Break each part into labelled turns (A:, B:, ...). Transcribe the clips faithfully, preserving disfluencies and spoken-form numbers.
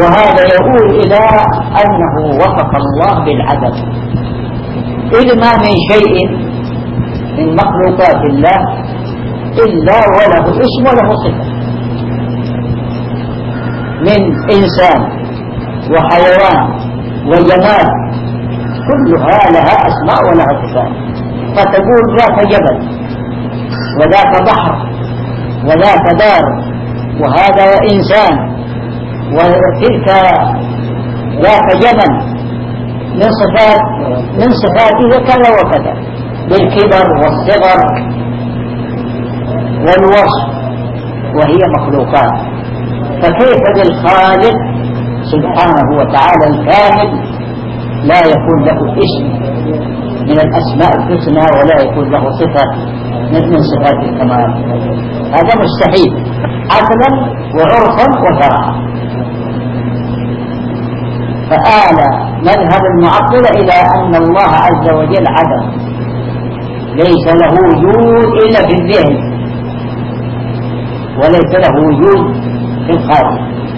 A: وهذا يقول إلى أنه وصف الله بالعدم، إذ ما من شيء من مخلوقات الله إلا وله اسم وله صفة، من إنسان وحيوان وجماد كلها لها أسماء ولها صفات. فتقول ذاك جبل وذاك بحر وذاك دار وهذا إنسان وتلك ذاك جبل من صفات من صفاته كذا وكذا، بالكبر والصغر والوصف، وهي مخلوقات. فكيف بالخالق سبحانه وتعالى الكامل لا يكون له اسم من الأسماء الحسنى ولا يكون له صفة من صفات الكمال؟ هذا مستحيل عقلا وعرفا وشرعا. فآل مذهب المعطلة إلى أن الله عز وجل عدم، ليس له وجود إلا في الذهن وليس له وجود في الخارج.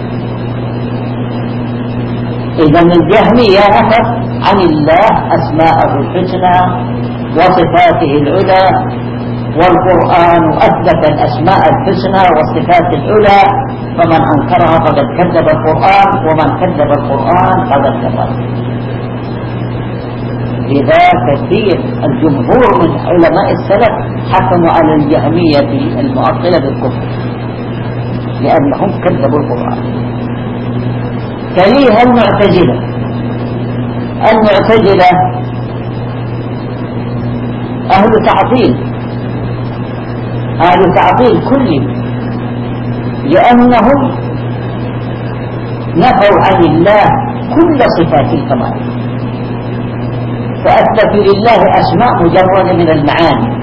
A: إذا الجهمية نفت عن الله أسماءه الحسنى وصفاته العلى، والقرآن أثبت الأسماء الحسنى والصفات العلى، فمن أنكرها فقد كذب القرآن، ومن كذب القرآن فقد كفر. لذا كثير الجمهور من علماء السلف حكموا على الجهمية المعطلة بالكفر لأنهم كذبوا القرآن. تليها المعتزلة. المعتزلة أهل تعطيل، أهل تعطيل كلي، لأنهم نفوا عن الله كل صفات الكمال، فأثبتوا لله أسماء مجردة من المعاني.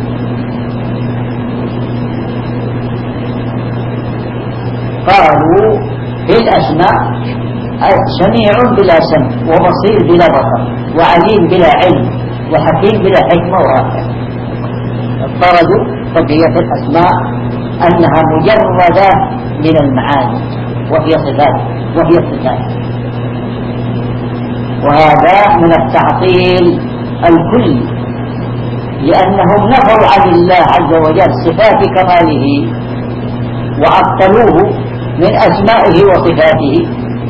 A: قالوا في الأسماء سميع بلا سمع، وبصير بلا بصر، وعليم بلا علم، وحكيم بلا حكمة، وهكذا. افترضوا بقية الأسماء أنها مجردة من المعاني وهي صفات وهي صفات وهذا من التعطيل الكلي، لأنهم نفوا عن الله عز وجل صفات كماله وعطلوه من أسمائه وصفاته،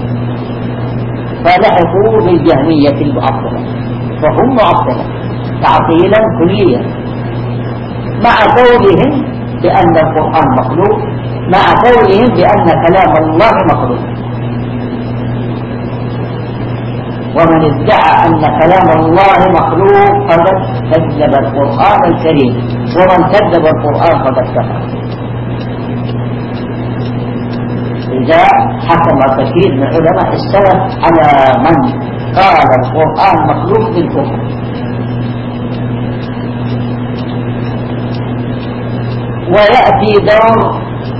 A: فلحقوا بالجهمية المعطلة، فهم معطلة تعطيلا كليا، مع قولهم بأن القرآن مخلوق، مع قولهم بأن كلام الله مخلوق. ومن ادعى أن كلام الله مخلوق فقد كذب القرآن الكريم، ومن كذب القرآن فقد كفر. إذا حكم كثير من علماء السلف على من قال القرآن مخلوق بالكفر. ويأتي دور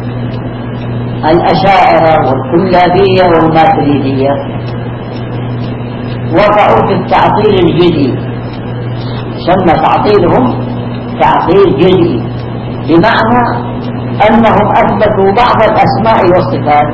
A: الأشاعرة والكلابية والماتريدية، وقعوا في التعطيل الجزئي، سمى تعطيلهم تعطيل جزئي، بمعنى أنهم أثبتوا بعض الأسماء والصفات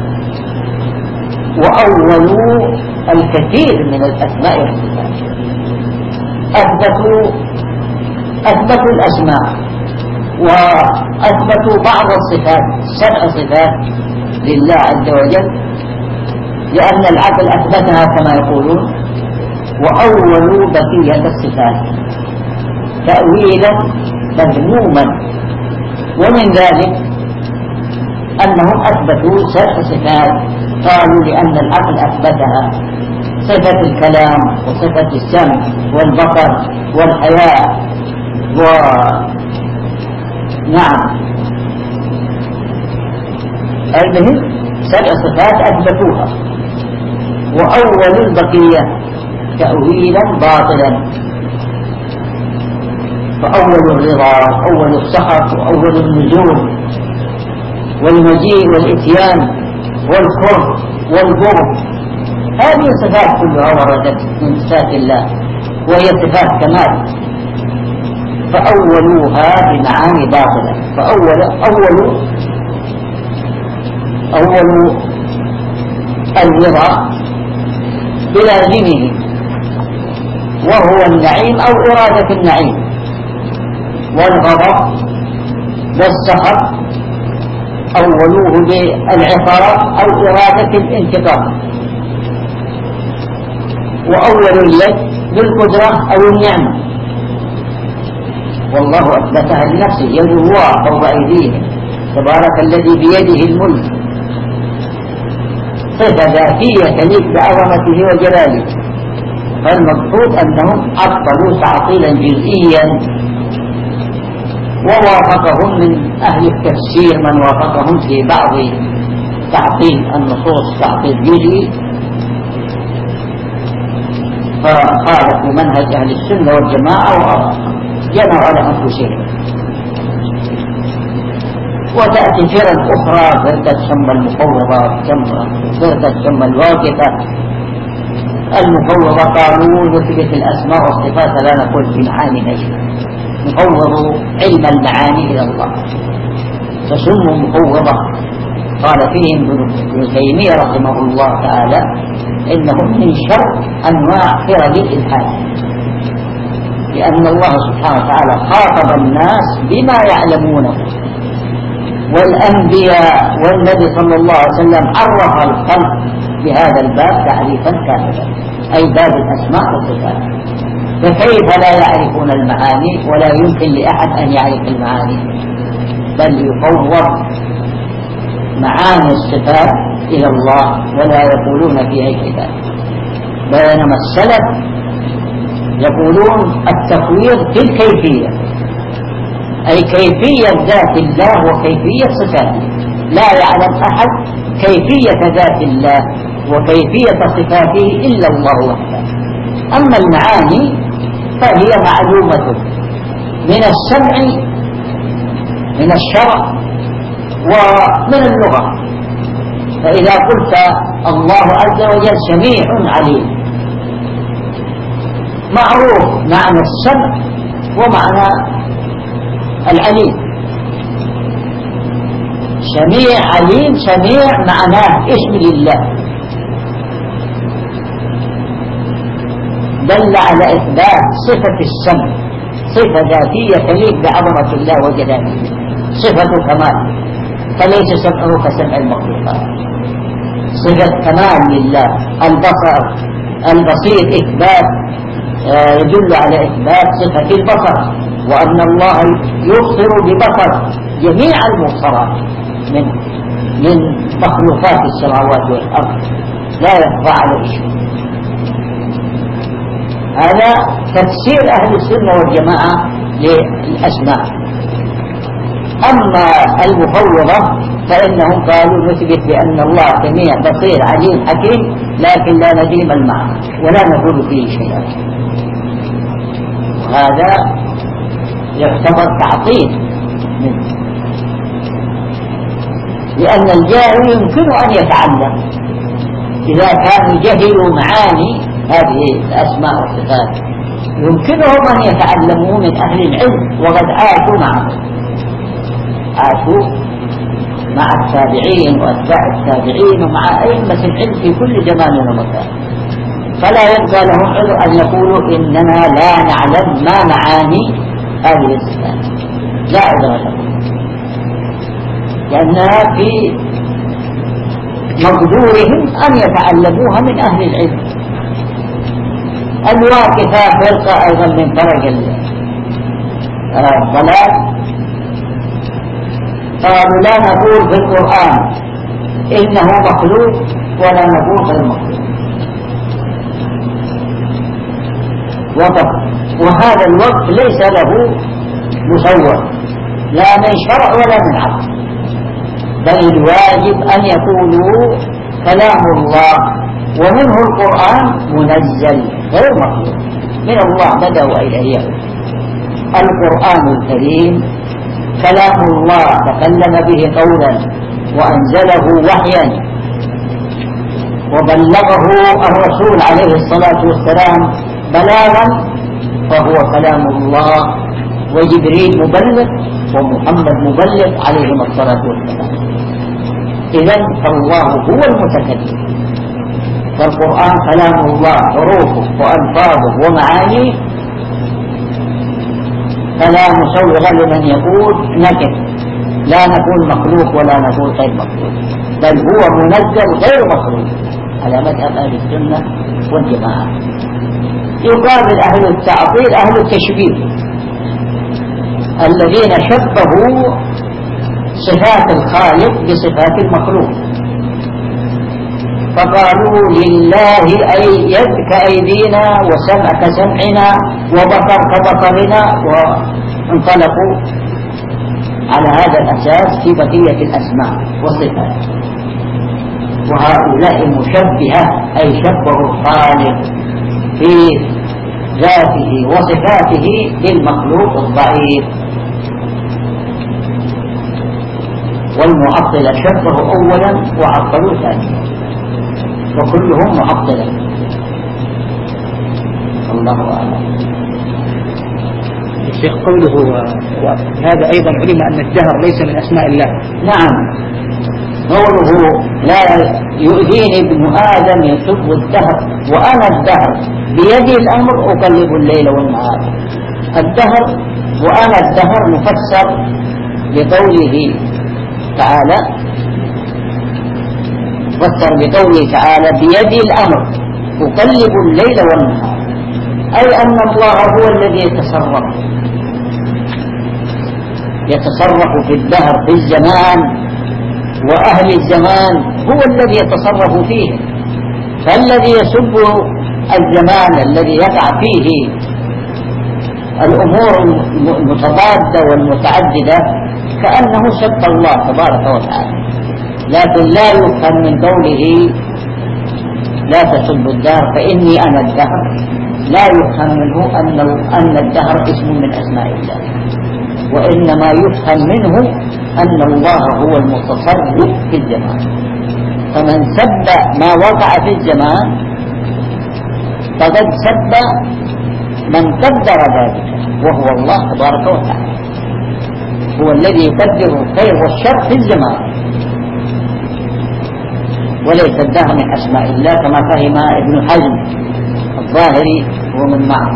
A: وأولوا الكثير من الأسماء والصفات. أثبتوا أثبتوا الأسماء وأثبتوا بعض الصفات، سبع صفات لله عز وجل، لأن العقل أثبتها كما يقولون، وأولوا بقية الصفات تأويلا مذموما. ومن ذلك أنهم أثبتوا سبع صفات، قالوا لأن العقل أثبتها، صفة الكلام وصفة السمع والبصر والحياة و نعم المهم سبع صفات أثبتوها، وأول البقية تأويلا باطلا. فأول الرضا وأول السخط وأول النزول والمجيء والإتيان والكره والبغض، هذه الصفات كلها وردت من صفات الله وهي صفات كمال، فأولوها بمعاني باطلة. فأول أول أول الرضا بلازمه وهو النعيم أو إرادة النعيم، والغضب والسخط أولوه بالعقاب أو إرادة الانتقام، وأول اليد بالقدرة أو النعمة، والله أثبتها لنفسه يد الله فوق أيديهم تبارك الذي بيده الملك، صفة ذاتية تليق بعظمته وجلاله. فالمقصود أنهم أبطلوا تعطيلا جزئيا، ووافقهم من أهل التفسير من وافقهم في بعض تعطيل النصوص تعطيل جزئي، فخالفوا منهج أهل السنة والجماعة وجمعوا على أنفسهم. وتأتي فرق أخرى فرقة تسمى المفوضة، فرقة تسمى الواقفة. المفوضة قالوا نثبت الأسماء والصفات لا نقول في معاني نجم، نفوض علم المعاني إلى الله فسموا مفوضة. قال فيهم ابن تيمية رحمه الله تعالى إنهم من شر أنواع فرق الإلحاد، لأن الله سبحانه وتعالى خاطب الناس بما يعلمونه، والأنبياء والنبي صلى الله عليه وسلم عرف الخلق بهذا الباب تعريفا كاملا، أي باب الأسماء والصفات. فكيف لا يعرفون المعاني ولا يمكن لأحد أن يعرف المعاني، بل يفوض معاني الصفات إلى الله ولا يقولون فيها كذا. بينما السلف يقولون التفويض في الكيفية، أي كيفية ذات الله وكيفية صفاته، لا يعلم أحد كيفية ذات الله وكيفية صفاته إلا الله وحده. أما المعاني فهي معلومة من السمع من الشرع ومن اللغة. فإذا قلت الله عز وجل سميع عليم، معروف معنى السمع ومعنى العليم. سميع عليم، سميع معناه اسم لله دل على إثبات صفة السمع، صفة ذاتية تليق بعظمة الله وجلاله، صفة كمال، فليس سمعه كسمع المخلوقات، صفة كمال لله. البصر البصير إثبات يدل على إثبات صفة البصر، وأن الله يبصر ببصر جميع المبصرات من من مخلوقات السماوات والأرض لا يخفى عليه شيء. هذا تفسير أهل السنة والجماعة للأسماء. أما المفوضة فإنهم قالوا نثبت بأن الله سميع بصير عليم حكيم، لكن لا نديم المعنى ولا نقول فيه شيئا. وهذا يعتبر تعطيل منه، لأن الجاهل يمكن أن يتعلم إذا كانوا جهلوا معاني هذه الأسماء والصفات، يمكنهم أن يتعلموا من أهل العلم وقد عاشوا معهم، عاشوا مع التابعين وأتباع التابعين ومع أئمة العلم في كل زمان ومكان، فلا يبقى لهم عذر أن يقولوا إننا لا نعلم ما معاني هذه الصفات، لا عذر لهم، لأنها في مقدورهم أن يتعلموها من أهل العلم. الواقفة فرقة أيضا من فرق الضلال، قالوا لا نقول في القرآن إنه مخلوق ولا نقول غير مخلوق، وقف، وهذا الوقف ليس له مصور لا من شرع ولا من عقل، بل الواجب أن يقولوا كلام الله ومنه القرآن منزل غير مخلوق من الله بدأ وإلى يوم. القرآن الكريم كلام الله تكلم به قولا وأنزله وحيا وبلغه الرسول عليه الصلاة والسلام بلاغا، فهو كلام الله، وجبريل مبلغ ومحمد مبلغ عليهما الصلاة والسلام. إذن فالله هو المتكلم فالقرآن كلام الله حروفه وألفاظه ومعانيه فلا مسوغ لمن يقول نكت، لا نقول مخلوق ولا نقول غير مخلوق، بل هو منزل غير مخلوق على مذهب أهل السنة والجماعة. يقابل أهل التعطيل أهل التشبيه الذين شبهوا صفات الخالق بصفات المخلوق، فقالوا لله أي يد كأيدينا وسمع كسمعنا وبصر كبصرنا، وانطلقوا على هذا الأساس في بقية الأسماء والصفات. وهؤلاء مشبهة أي شبهوا الخالق في ذاته وصفاته بالمخلوق الضعيف، والمعطلة شبهوا أولا وعطلوا ثانيا، وكلهم معطلة. الله أعلم.
B: الشيخ قوله وهذا أيضا علم أن الدهر ليس من أسماء الله.
A: نعم، قوله لا يؤذيني ابن آدم يسب الدهر وأنا الدهر بيدي الأمر أقلب الليل والنهار. الدهر وأنا الدهر مفسر بقوله تعالى، فسر بقوله تعالى بيدي الأمر أقلب الليل والنهار، أي أن الله هو الذي يتصرف يتصرف في الدهر في الزمان، وأهل الزمان هو الذي يتصرف فيه. فالذي يسب الزمان الذي يقع فيه الأمور المتضادة والمتعددة كأنه سب الله تبارك وتعالى، لكن لا يفهم من قوله لا تسب الدهر فإني أنا الدهر، لا يفهم منه أن الدهر اسم من أسماء الله، وإنما يفهم منه أن الله هو المتصرف في الزمان. فمن سب ما وقع في الزمان فقد سب من قدر ذلك، وهو الله تبارك وتعالى، هو الذي يقدر الخير والشر في الزمان، وليس الدهر من أسماء الله كما فهم ابن حزم الظاهري ومن معه.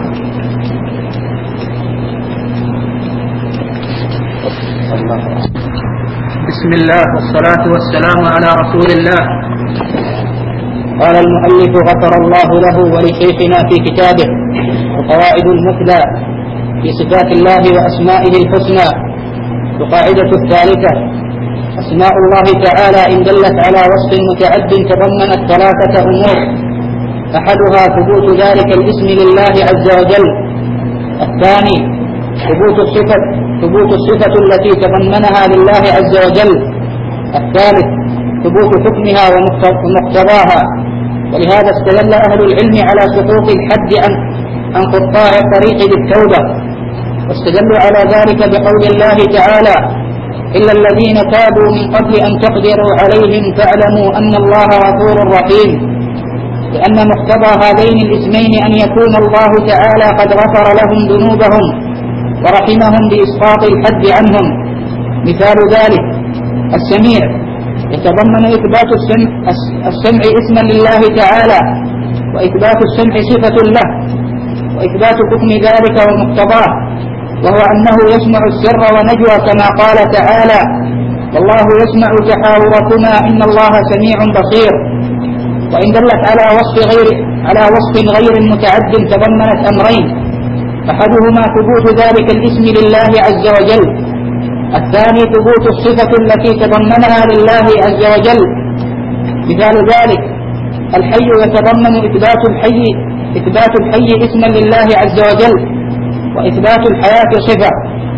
B: بسم الله والصلاة والسلام على رسول الله. قال المؤلف غفر الله له ولشيخنا في كتابه القواعد المثلى في صفات الله وأسمائه الحسنى. القاعدة الثالثة: أسماء الله تعالى إن دلت على وصف متعد تضمنت ثلاثة أمور: أحدها ثبوت ذلك الاسم لله عز وجل، الثاني ثبوت الصفة ثبوت الصفة التي تضمنها لله عز وجل، الثالث ثبوت حكمها ومقتضاها. ولهذا استدل أهل العلم على سقوط الحد عن عن قطاع الطريق بالتوبة، واستدلوا على ذلك بقول الله تعالى: إلا الذين تابوا من قبل أن تقدروا عليهم فاعلموا أن الله غفور رحيم، لأن مقتضى هذين الاسمين أن يكون الله تعالى قد غفر لهم ذنوبهم ورحمهم بإسقاط الحد عنهم. مثال ذلك: السميع يتضمن إثبات السمع, السمع اسما لله تعالى، وإثبات السمع صفة له، وإثبات حكم ذلك ومقتضاه، وهو أنه يسمع السر ونجوى كما قال تعالى: والله يسمع تحاوركما إن الله سميع بصير. وإن دلت على وصف غير على وصف غير متعد تضمنت أمرين: أحدهما ثبوت ذلك الاسم لله عز وجل، الثاني ثبوت الصفة التي تضمنها لله عز وجل. مثال ذلك: الحي يتضمن إثبات الحي إثبات الحي اسما لله عز وجل، وإثبات الحياة صفة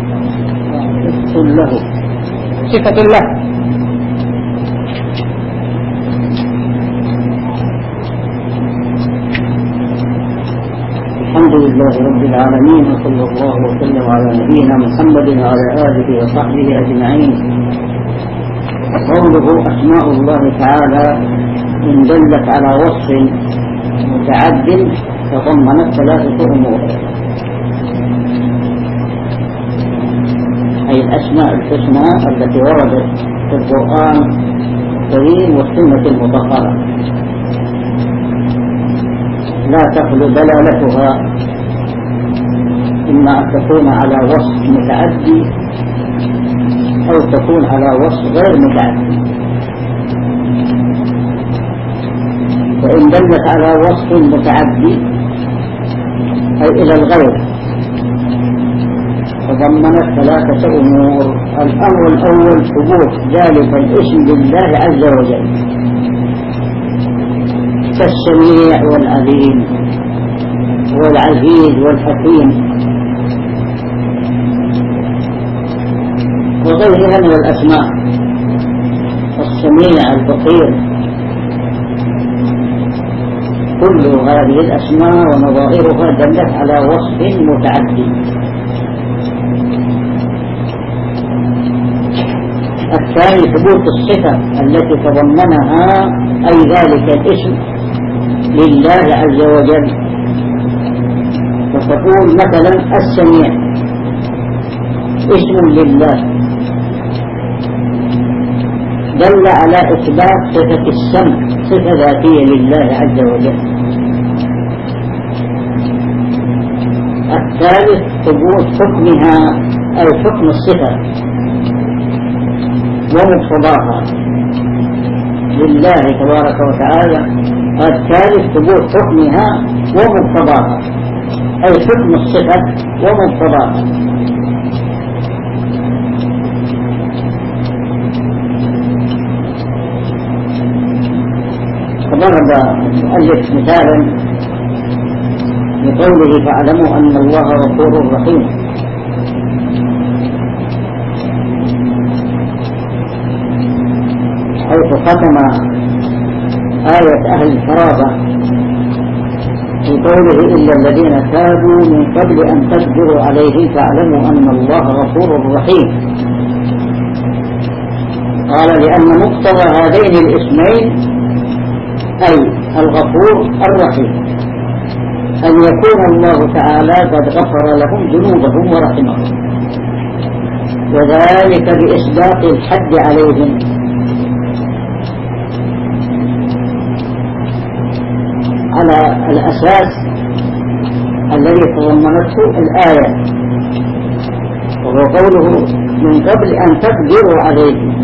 B: له صفة له.
A: الحمد لله رب العالمين، وصلى الله وسلم على نبينا محمد وعلى آله وصحبه أجمعين. قوله أسماء الله تعالى إن دلت على وصف متعد تضمنت ثلاثة أمور: أي الأسماء الحسنى التي وردت في القرآن الكريم والسنة المطهرة. لا تخلو دلالتها إما أن تكون على وصف متعدي أو تكون على وصف غير متعدي. وإن دلت على وصف متعدي أي إلى الغير تضمنت ثلاثة أمور. الأمر الأول ثبوت ذلك الاسم لله عز وجل كالسميع والعليم والعزيز والحكيم وغيرها من الأسماء، السميع البصير، كل هذه الأسماء ونظائرها دلت على وصف متعدي. الثاني ثبوت الصفة التي تضمنها أي ذلك الاسم لله عز وجل، فتقول مثلا السميع اسم لله دل على إثبات صفة السمع، صفة ذاتية لله عز وجل. الثالث ثبوت حكمها أي حكم الصفة ومقتضاها لله تبارك وتعالى. الثالث ثبوت حكمها ومقتضاها أي حكم الصفة ومقتضاها. ضرب المؤلف مثالا بقوله فاعلموا أن الله غفور رحيم، حيث ختم آية أهل الفراغة في قوله إلا الذين تابوا من قبل أن تقدروا عليهم فاعلموا أن الله غفور رحيم. قال لأن مقتضى هذين الاسمين أي الغفور الرحيم أن يكون الله تعالى قد غفر لهم ذنوبهم ورحمهم، وذلك بإسباق الحد عليهم على الأساس الذي تضمنته الآية، وهو قوله من قبل أن تقدروا عليه.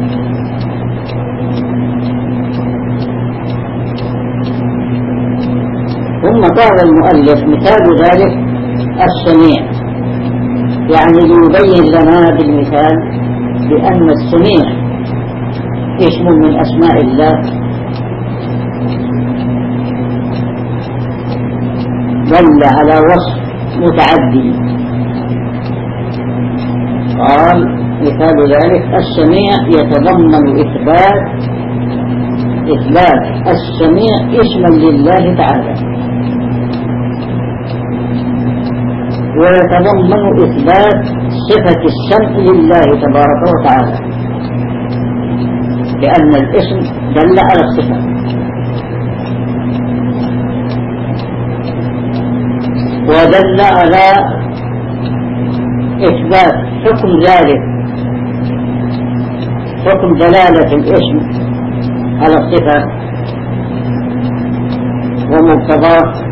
A: ثم قال المؤلف مثال ذلك السميع، يعني ليبين لنا بالمثال بأن السميع اسم من أسماء الله دل على وصف متعدي. قال مثال ذلك السميع يتضمن إثبات إثبات السميع اسما لله تعالى، ويتضمن إثبات صفة السمع لله تبارك وتعالى، لأن الاسم دل على الصفة. ودل على إثبات حكم ذلك، حكم دلالة الاسم على الصفة ومقتضاه،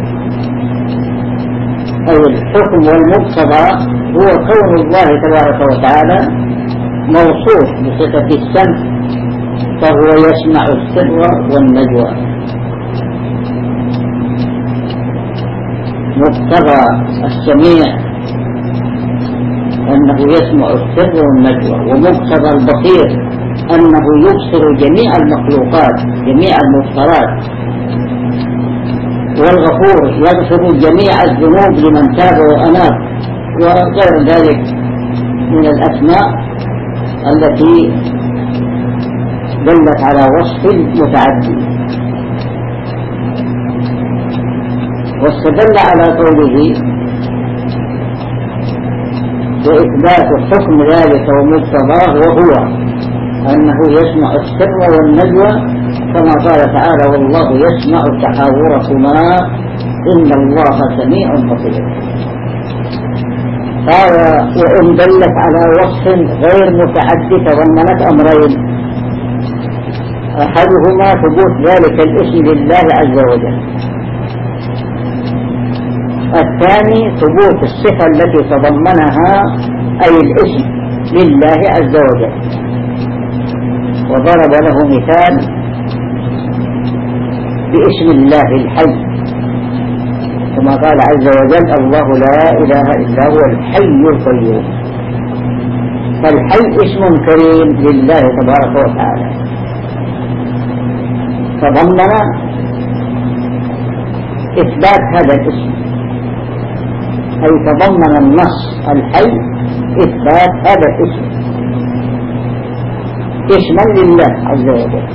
A: أو الحكم والمقتضى هو كون الله تبارك وتعالى موصوف بصفة السمع، فهو يسمع السر والنجوى. مقتضى السميع أنه يسمع السر والنجوى، ومقتضى البصير أنه يبصر جميع المخلوقات جميع المبصرات. والغفور يغفر جميع الذنوب لمن تاب وأناب، وغير ذلك من الأسماء التي دلت على وصف متعدي. واستدل على قوله بإثبات حكم ذلك ومقتضاه، وهو أنه يسمع السر والنجوى، كما قال تعالى والله يسمع تحاوركما إن الله سميع بصير. قال وإن دلت على وصف غير متعدي تضمنت أمرين، أحدهما ثبوت ذلك الاسم لله عز وجل الثاني ثبوت الصفة التي تضمنها أي الاسم لله عز وجل. وضرب له مثال باسم الله الحي كما قال عز وجل الله لا إله إلا هو الحي القيوم. فالحي اسم كريم لله تبارك وتعالى، تضمن إثبات هذا الاسم، أي تضمن النص الحي إثبات هذا الاسم اسما لله عز وجل.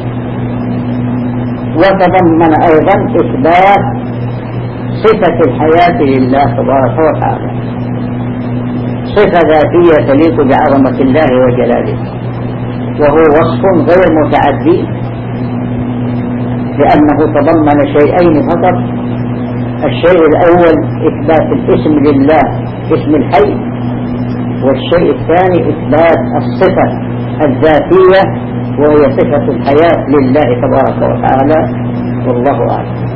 A: وتضمن أيضا إثبات صفة الحياة لله تبارك وتعالى، صفة ذاتية تليق بعظمة الله وجلاله، وهو وصف غير متعدي لأنه تضمن شيئين فقط. الشيء الأول إثبات الاسم لله اسم الحي، والشيء الثاني إثبات الصفة الذاتية وهي صفة الحياة لله تبارك وتعالى. والله أعلم.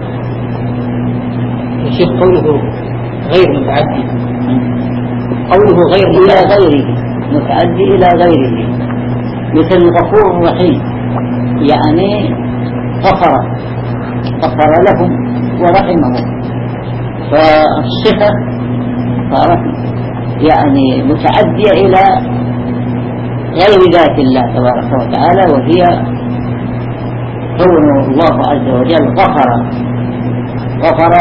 B: الشيخ قوله غير متعدي، قوله غير
A: إلى غيره، متعدي إلى غيره، مثل الغفور الرحيم، يعني غفر غفر لهم ورحمهم، فالصفة صارت يعني متعدية إلى غير ذات الله تبارك وتعالى، وهي كون الله عز وجل غفر غفر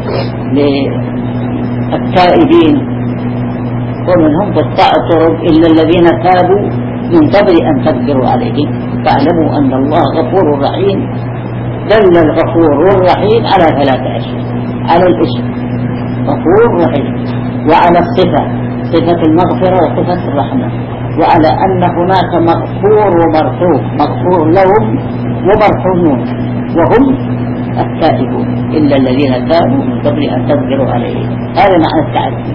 A: للتائبين ومنهم قطاع الطرق إلا الذين تابوا من قبل أن تقدروا عليهم فاعلموا أن الله غفور رحيم. دل الغفور الرحيم على ثلاثة أشياء: على الاسم غفور رحيم، وعلى الصفة صفة المغفرة وصفة الرحمة، وعلى أن هناك مغفور ومرحوم، مغفور لهم ومرحومون وهم التائبون إلا الذين تابوا من قبل أن تقدروا عليهم. هذا معنى التعدي.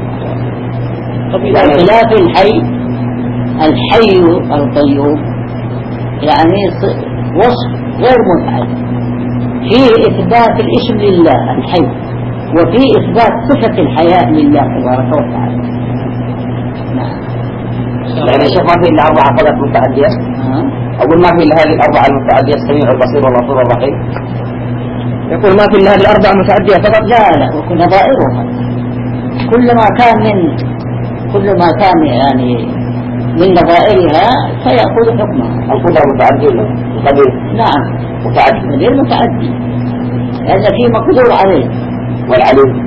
A: بخلاف الحي، الحي القيوم يعني وصف غير متعدي، فيه إثبات الاسم لله الحي، وفيه إثبات صفة الحياة لله تبارك وتعالى. نعم.
C: يعني الشيخ ما في إلا أربع صفات متعدية؟ أقول ما في إلا هذه الأربعة المتعدية: السميع البصير والغفور الرحيم.
B: يقول ما في إلا هذه الأربعة متعدية فقط؟
A: لا لا، ونظائرها كل ما كان من كل ما كان يعني من نظائرها فيأخذ حكمها.
C: القدرة متعدي ولا القدير؟
A: نعم
C: متعدي.
A: غير متعدي لأن فيه مقدور عليه.
C: والعليم؟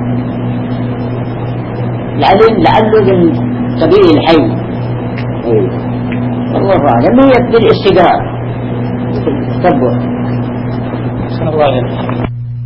A: العليم لعله من سبيل الحي.
C: ايه
A: والله أعلم. هي بالاستدراك بالتتبع.
B: صلى الله عليه وسلم.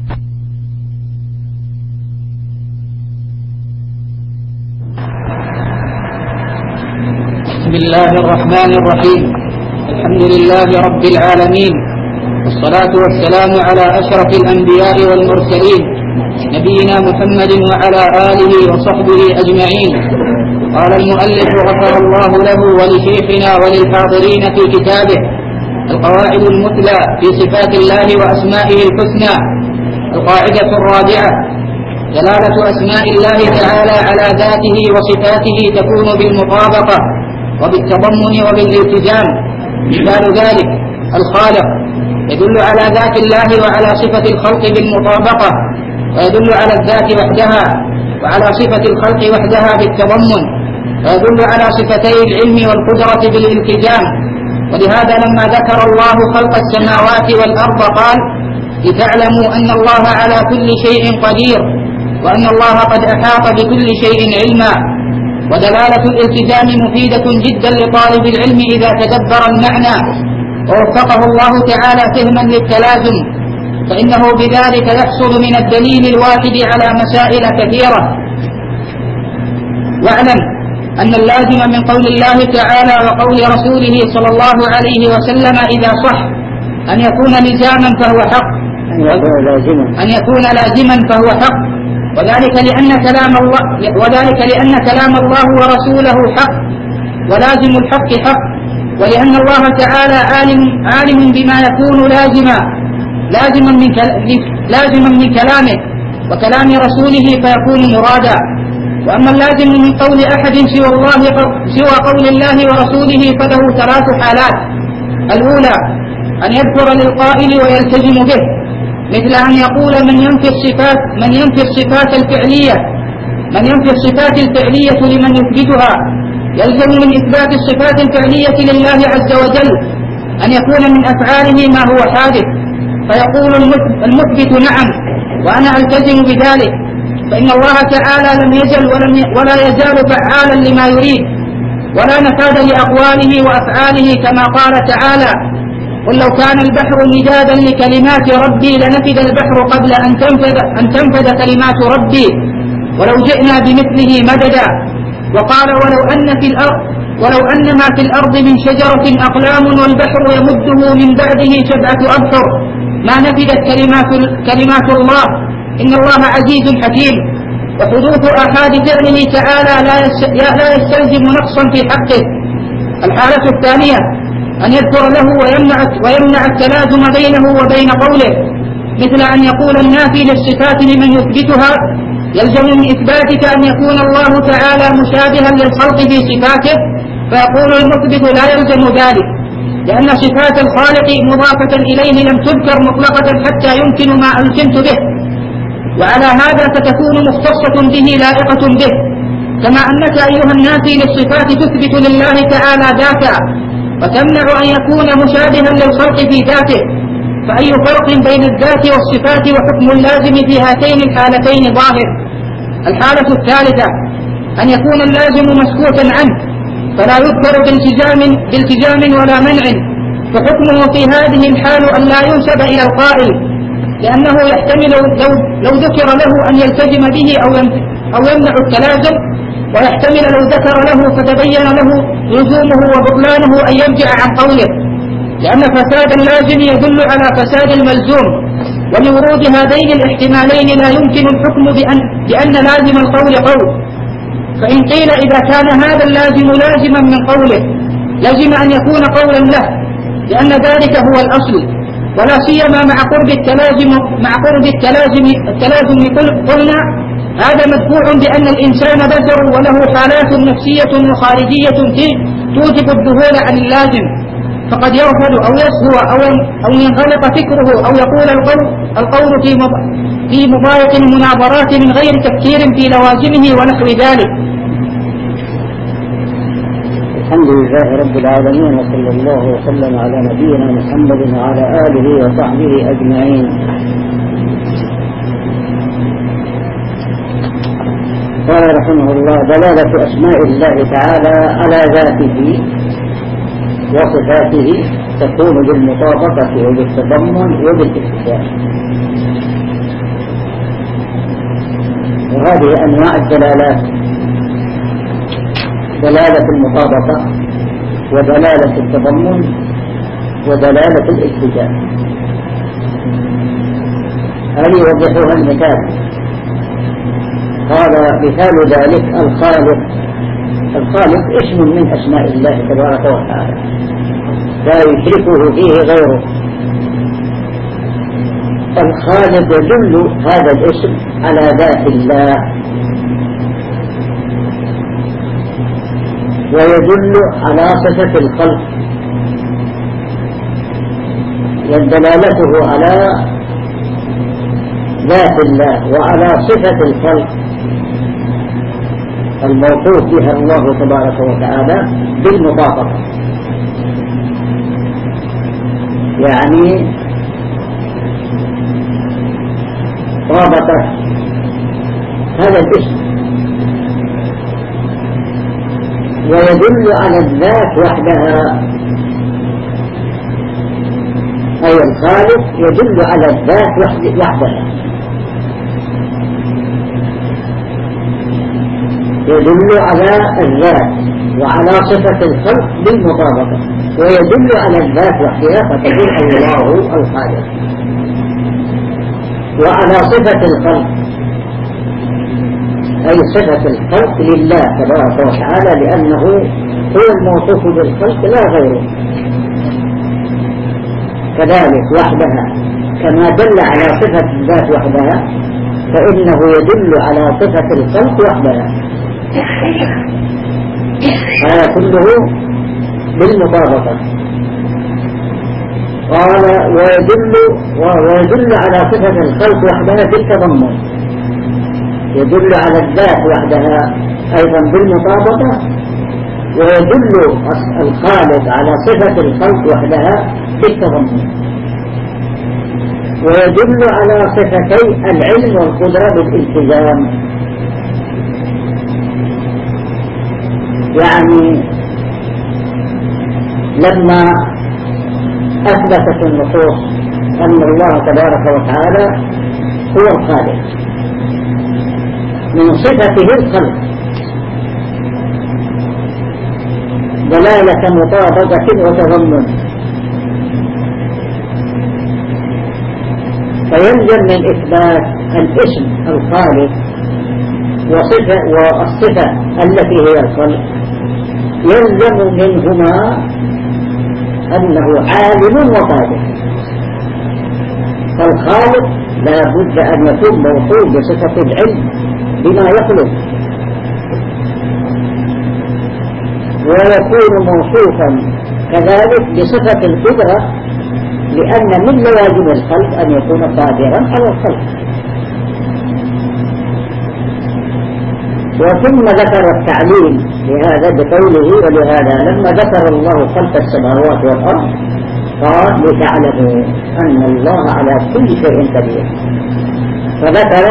B: بسم الله الرحمن الرحيم. الحمد لله رب العالمين، والصلاة والسلام على أشرف الأنبياء والمرسلين نبينا محمد وعلى آله وصحبه أجمعين. قال المؤلف غفر الله له ولشيخنا وللحاضرين في كتابه القواعد المثلى في صفات الله وأسمائه الحسنى. القاعدة الرابعة: دلالة أسماء الله تعالى على ذاته وصفاته تكون بالمطابقة وبالتضمن وبالالتزام. مثال ذلك: الخالق يدل على ذات الله وعلى صفة الخلق بالمطابقة، ويدل على الذات وحدها وعلى صفة الخلق وحدها بالتضمن، ويدل على صفتي العلم والقدرة بالالتزام. ولهذا لما ذكر الله خلق السماوات والأرض قال: لتعلموا أن الله على كل شيء قدير وأن الله قد أحاط بكل شيء علما. ودلالة الالتزام مفيدة جدا لطالب العلم إذا تدبر المعنى ووفقه الله تعالى فهما للتلازم، فإنه بذلك يحصل من الدليل الواحد على مسائل كثيرة. واعلم أن اللازم من قول الله تعالى وقول رسوله صلى الله عليه وسلم إذا صح أن يكون لزاما فهو حق، أن يكون لازما فهو حق، وذلك لأن كلام الله وذلك لأن كلام الله ورسوله حق ولازم الحق حق، ولأن الله تعالى عالم عالم بما يكون لازما لازما من لازما من كلامه وكلام رسوله فيكون مرادا. وأما اللازم من قول أحد سوى الله سوى قول الله ورسوله فله ثلاث حالات: الأولى أن يذكر للقائل ويلتزم به، مثل أن يقول من ينفي الصفات من ينفي الصفات الفعلية من ينفي الصفات الفعلية لمن يثبتها، يلزم من إثبات الصفات الفعلية لله عز وجل أن يكون من أفعاله ما هو حادث، فيقول المثبت نعم وأنا ألتزم بذلك، فإن الله تعالى لم يزل ولم ولا يزال فعالا لما يريد، ولا نفاذ لأقواله وأفعاله، كما قال تعالى: قل لو كان البحر مدادا لكلمات ربي لنفد البحر قبل أن تنفذ, أن تنفذ كلمات ربي ولو جئنا بمثله مددا. وقال: ولو أن في الأرض ولو أن ما في الأرض من شجرة أقلام والبحر يمده من بعده سبعة أبحر ما نفدت كلمات, كلمات الله إن الله عزيز حكيم. وحدوث آحاد فعله تعالى لا يستلزم نقصا في حقه. الحالة الثانية أن يذكر له ويمنع, ويمنع التلازم بينه وبين قوله، مثل أن يقول النافي للصفات لمن يثبتها: يلزم من إثباتك أن يكون الله تعالى مشابها للخلق في صفاته، فيقول المثبت لا يلزم ذلك، لأن صفات الخالق مضافة إليه لم تذكر مطلقة حتى يمكن ما ألزمت به، وعلى هذا فتكون مختصة به لائقة به، كما أنك أيها النافي للصفات تثبت لله تعالى ذاتا وتمنع أن يكون مشابها للخلق في ذاته، فأي فرق بين الذات والصفات وحكم اللازم في هاتين الحالتين ظاهر. الحالة الثالثة أن يكون اللازم مسكوتا عنه فلا يذكر بالتزام, بالتزام ولا منع، فحكمه في هذه الحال أن لا ينسب إلى القائل، لأنه يحتمل لو, لو ذكر له أن يلتزم به أو يمنع التلازم، ويحتمل لو ذكر له فتبين له لزومه وبطلانه أن يرجع عن قوله، لأن فساد اللازم يدل على فساد الملزوم، ولورود هذين الاحتمالين لا يمكن الحكم بأن, بأن لازم القول قول. فإن قيل إذا كان هذا اللازم لازما من قوله لازم أن يكون قولا له، لأن ذلك هو الأصل، ولا سيما مع قرب التلازم مع قرب التلازم التلازم قلنا هذا مدفوع بأن الإنسان بشر وله حالات نفسية وخارجية توجب الذهول عن اللازم، فقد يرفض أو يسهو أو أو ينغلق فكره أو يقول القول القول في في مضايق المناظرات من غير تفكير في لوازمه ونحو ذلك.
A: الحمد لله رب العالمين، وصلى الله وسلم على نبينا محمد وعلى آله وصحبه أجمعين. قال رحمه الله: دلالة أسماء الله تعالى على ذاته وصفاته تكون بالمطابقة وبالتضمن وبالاتفاق. وهذه أنواع الدلالات: دلالة المطابقة ودلالة التضمن ودلالة الاتفاق. هذه يوضحها المثال. قال: مثال ذلك الخالق. الخالق اسم من أسماء الله تبارك وتعالى لا يشركه فيه غيره. الخالق يدل هذا الاسم على ذات الله، ويدل على صفة الخلق، دلالته على ذات الله وعلى صفة الخلق الموصوف بها الله تبارك وتعالى بالمطابقة، يعني طابق هذا الاسم. ويدل على الذات وحدها، أي الخالق يدل على الذات وحدها، يدل على الذات وعلى صفة الخلق بالمطابقة، ويدل على الذات وحدها فتكون الله الخالق. وعلى صفة الخلق أي صفة الخلق لله تبارك وتعالى، لأنه هو الموصوف بالخلق لا غيره. كذلك وحدها كما دل على صفة الذات وحدها فإنه يدل على صفة الخلق وحدها. هذا كله بالمطابقة. قال ويدل, ويدل على صفة الخلق وحدها في التضمن، يدل على الذات وحدها أيضا بالمطابقة، ويدل الخالق على صفة الخلق وحدها في التضمن، ويدل على صفتي العلم والقدرة بالالتزام. يعني لما أثبتت النصوص أن الله تبارك وتعالى هو الخالق، من صفته الخلق دلالة مطابقة وتضمن، فيلزم من إثبات الاسم الخالق وصفة والصفة التي هي الخلق، يلزم منهما أنه عالم وقادر. فالخالق لا بد أن يكون موصول بصفة العلم بما يخلق، ويكون موصوفا كذلك بصفة القدرة، لأن من لوازم الخلق أن يكون قادرا على الخلق. وثم ذكر التعليل لهذا بقوله ولهذا لما ذكر الله خلق السماوات والأرض قال لتعلموا أن الله على كل شيء قدير، فذكر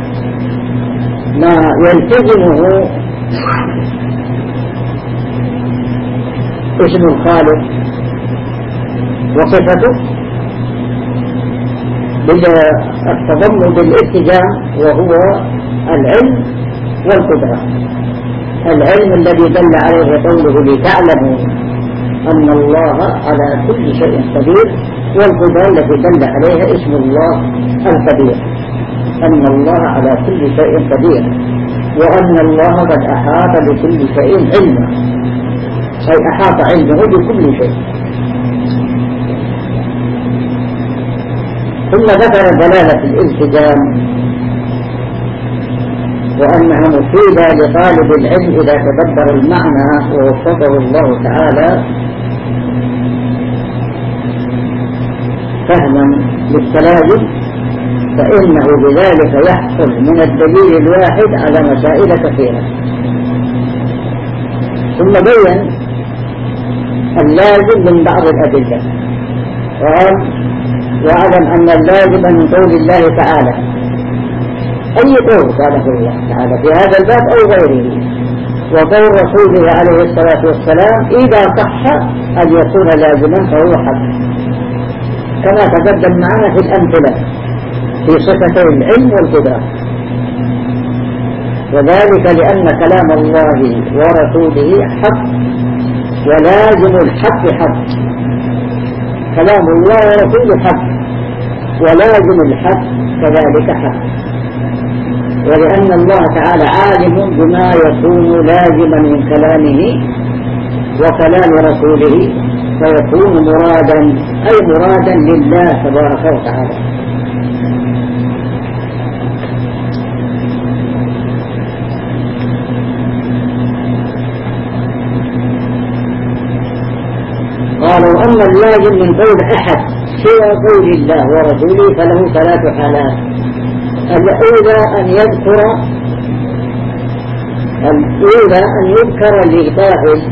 A: ما يلتزمه اسم الخالق وصفته بالتضمن بالالتزام، وهو العلم والقدرة. العلم الذي دل عليه قوله لتعلموا أن الله على كل شيء قدير، والقدرة التي دل عليها اسم الله القدير، أن الله على كل شيء قدير، وأن الله قد أحاط بكل شيء علما، أي أحاط علمه بكل شيء. ثم ذكر دلالة الالتزام وأنها مفيدة لطالب العلم إذا تدبر المعنى ووفقه الله تعالى فهما للتلازم، فإنه بذلك يحصل من الدليل الواحد على مسائل كثيرة. ثم بين اللازم من بعض الأدلة، قال واعلم أن اللازم من قول الله تعالى، أي قول قاله الله تعالى في هذا الباب أو غيره، وقول رسوله عليه الصلاة والسلام إذا صح أن يكون لازما فهو حق، كما تقدم معنا في الأمثلة في صفتي العلم والقدرة. وذلك لأن كلام الله ورسوله حق، ولازم الحق حق. كلام الله ورسوله حق، ولازم الحق كذلك حق. ولأن الله تعالى عالم بما يكون لازما من كلامه وكلام رسوله، فيكون مرادا أي مرادا لله تبارك وتعالى. قالوا أما اللازم من قول أحد سوى قول الله ورسوله فله ثلاث حالات. الأولى أن يذكر الأولى أن يذكر للقائل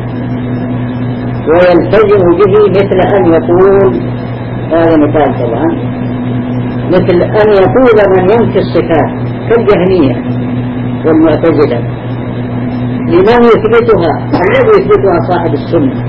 A: ويلتزم به، مثل أن يقول، هذا مثال طبعا، مثل أن يقول من ينفي الصفات كالجهمية والمعتزلة لمن يثبتها، الذي يثبتها صاحب السنة،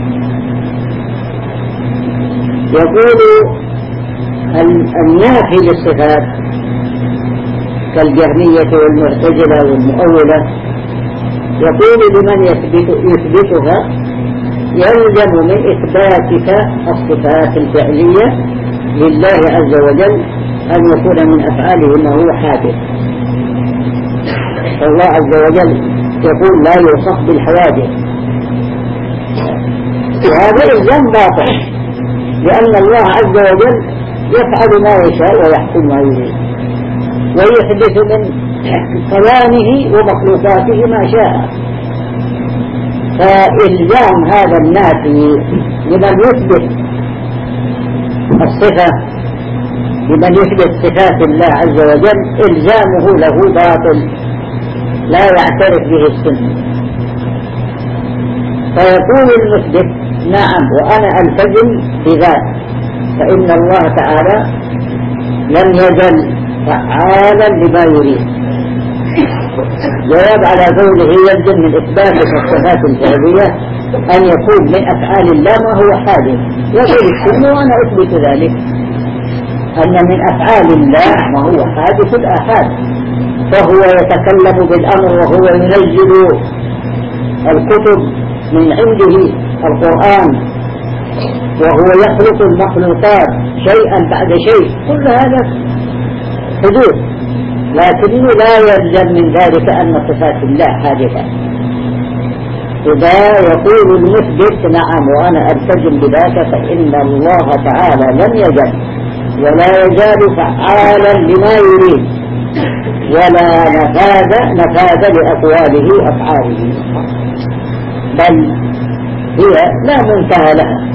A: يقول النافي للصفات كالجهمية والمعتزلة والمؤولة، يقول لمن يثبت يثبتها يلزم من إثباتك الصفات الفعلية لله عز وجل أن يكون من أفعاله ما هو حادث. فالله عز وجل يقول لا يوصف بالحوادث، وهذا إلزام باطل، لأن الله عز وجل يفعل ما يشاء ويحكم ما يريد.
D: ويحدث من كيانه ومخلوقاته ما شاء. فإلزام هذا النافي لمن يثبت الصفة، لمن يثبت صفات الله عز وجل، إلزامه له باطل لا يعترف به السنة. فيقول المثبت نعم وأنا ألتزم بذلك، فإن الله تعالى لم يزل فعالا لما يريد. جواب على قوله يلزم من إثبات الصفات الفعلية أن يكون من أفعال الله ما هو حادث. يقول السنة وأنا أثبت ذلك، أن من أفعال الله ما هو حادث الآحاد، فهو يتكلم بالأمر وهو ينزل الكتب من عنده القرآن، وهو يخلق المخلوقات شيئا بعد شيء، كل هذا حدوث، لكنه لا يلزم من ذلك أن صفات الله حادثة. إذا يقول المثبت نعم وأنا ألتزم بذلك، فإن الله تعالى لم يزل ولا يزال فعالا لما يريد، ولا نفاذ نفاذ لأقواله وأفعاله، بل هي لا منتهى لها.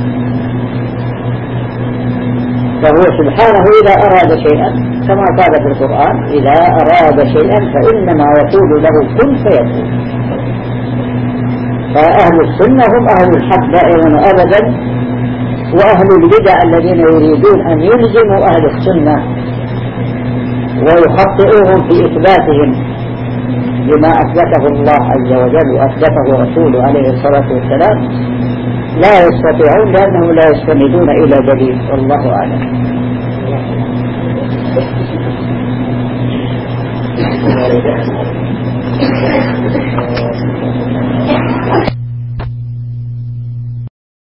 D: فهو سبحانه إذا أراد شيئا كما قال في القرآن إذا أراد شيئا فإنما يقول له كن فيكون. فأهل السنة هم أهل الحق دائما أبدا، وأهل البدع الذين يريدون أن يلزموا أهل السنة ويخطئوهم في إثباتهم لما أثبته الله عز وجل وأثبته رسوله عليه الصلاة والسلام لا يستطيعون، لأنهم لا يستندون إلى دليل. والله أعلم.